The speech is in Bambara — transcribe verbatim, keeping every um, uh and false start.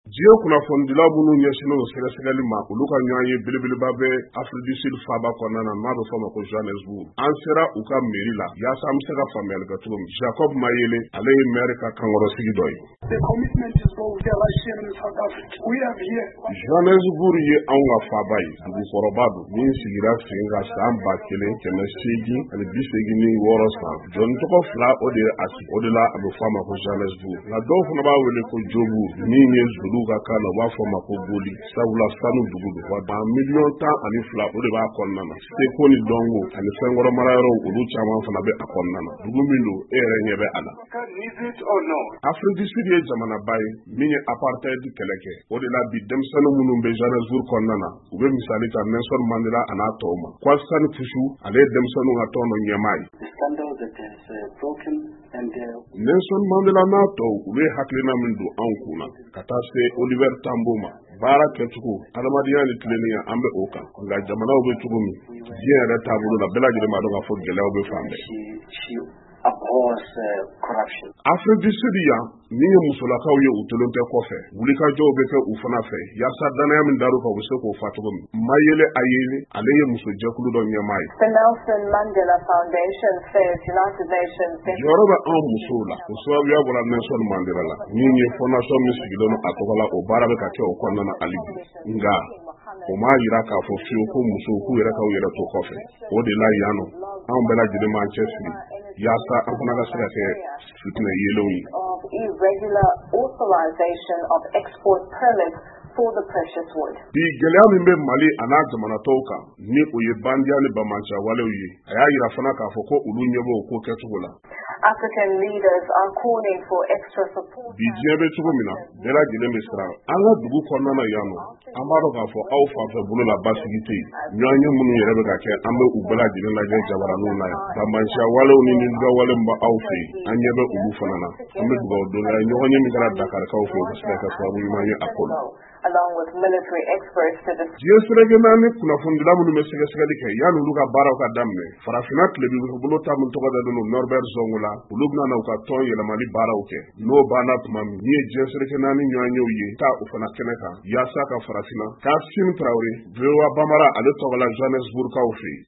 Dieu kunnafonidilaw minnu ɲɛsinnen o sɛgɛsɛgɛli ma olu ka ɲɔgɔn ye belebeleba bɛ Afrique du Sud faaba kɔnɔna na n'a bɛ fɔ o ma ko Johannesburg. An sera u ka mairie la yaasa an bɛ se ka faamuyali kɛ cogo min. Jacob Mayele ale ye maire ka kankɔrɔsigi dɔ ye. Johannesburg ye anw ka faaba ye, dugukɔrɔba don min sigira sen ka san ba kelen kɛmɛ seegin ani bi seegin ni wɔɔrɔ san. Jɔn tɔgɔ fila o de ye a sigi, o de la a bɛ fɔ a ma ko Johannesburg. Nka dɔw fana b'a wele ko Jobu min ye Zulu ka kan na u b'a fɔ a ma ko Boli, sabula sanu dugu don. Wa ban miliyɔn tan ani fila o de b'a kɔnɔna na. Seko ni Dɔngo ani fɛnkɔrɔ mara yɔrɔ olu caman fana bɛ a kɔnɔna na. Dugu min don e yɛrɛ ɲɛ bɛ a la. Afrique du Sud ye jamanaba ye min ye apartheid kɛlɛ kɛ. O de la bi denmisɛnnin minnu bɛ Johannesburg kɔnɔna na u bɛ misali ta Nelson Mandela a n'a tɔw ma. Kwasi Pusu ale ye denmisɛnninw ka tɔn dɔ ɲɛmaa ye. Nelson Mandela n'a tɔw u ye hakilina min don anw kunna ka taa se Oliver Tambo ma. Baara kɛcogo adamadenya ni tilennenya an bɛ o kan. Nka jamanaw bɛ cogo min diɲɛ yɛrɛ taabolo la bɛɛ lajɛlen b'a dɔn k'a fɔ gɛlɛyaw bɛ fan bɛɛ. Afrique du Sud yan min ye musolakaw ye u tolen tɛ kɔfɛ wulikajɔw bɛ kɛ u fana fɛ yaasa danaya min dar'u kan u bɛ se k'o fa cogo min. Mayele Ayele ale ye musojɛkulu dɔ ɲɛmaa ye. Jɔyɔrɔ bɛ anw musow la o sababuya bɔra Nelson Mandela la min ye fondation min sigilen don a tɔgɔ la o baara bɛ ka kɛ o kɔnɔna na hali bi. Nka o m'a yira k'a fɔ fiyewu ko musow k'u yɛrɛ k'u yɛrɛ to kɔfɛ. O de la yan nɔ anw bɛɛ lajɛlen b'an cɛsiri yaasa an fana ka se ka kɛ fitinɛ yelenw ye. Bi gɛlɛya min bɛ Mali a n'a jamanatɔw kan ni o ye bandiya ni bamanciya walew ye a y'a yira fana k'a fɔ ko olu ɲɛ b'o ko kɛcogo la. African leaders are calling for extra support. Bi diɲɛ bɛ cogo min na bɛɛ lajɛlen bɛ siran an ka dugu kɔnɔna na yan nɔ an b'a dɔn k'a fɔ aw fanfɛ bolo la basigi tɛ yen. Ɲɔgɔnye minnu yɛrɛ bɛ ka kɛ an bɛ u bɛɛ lajɛlen lajɛ jabaraninw na yan. Bamanciya walew ni ninjuguya wale min b'aw fɛ yen an ɲɛ bɛ olu fana na. An bɛ dugawu don n'a ye ɲɔgɔnye min kɛra Dakarikaw fɛ o bɛ se ka kɛ sababu ɲuman ye a ko la. Along with military experts to discuss. Dieu serege naani kunnafonidila minnu bɛ sɛgɛsɛgɛli kɛ yanni olu ka baaraw ka daminɛ farafinna tilebin ta min tɔgɔ dalen don Norbert Zongo la olu bɛna na u ka tɔn yɛlɛmali baaraw kɛ n'o banna tuma min ni ye Dieu serege naani ɲɔgɔnyew ye taa u fana kɛnɛ kan yaasa ka farafinna Kassim Traoré V O A Bambara ale tɔgɔ la Johannesburgkaw fɛ yen.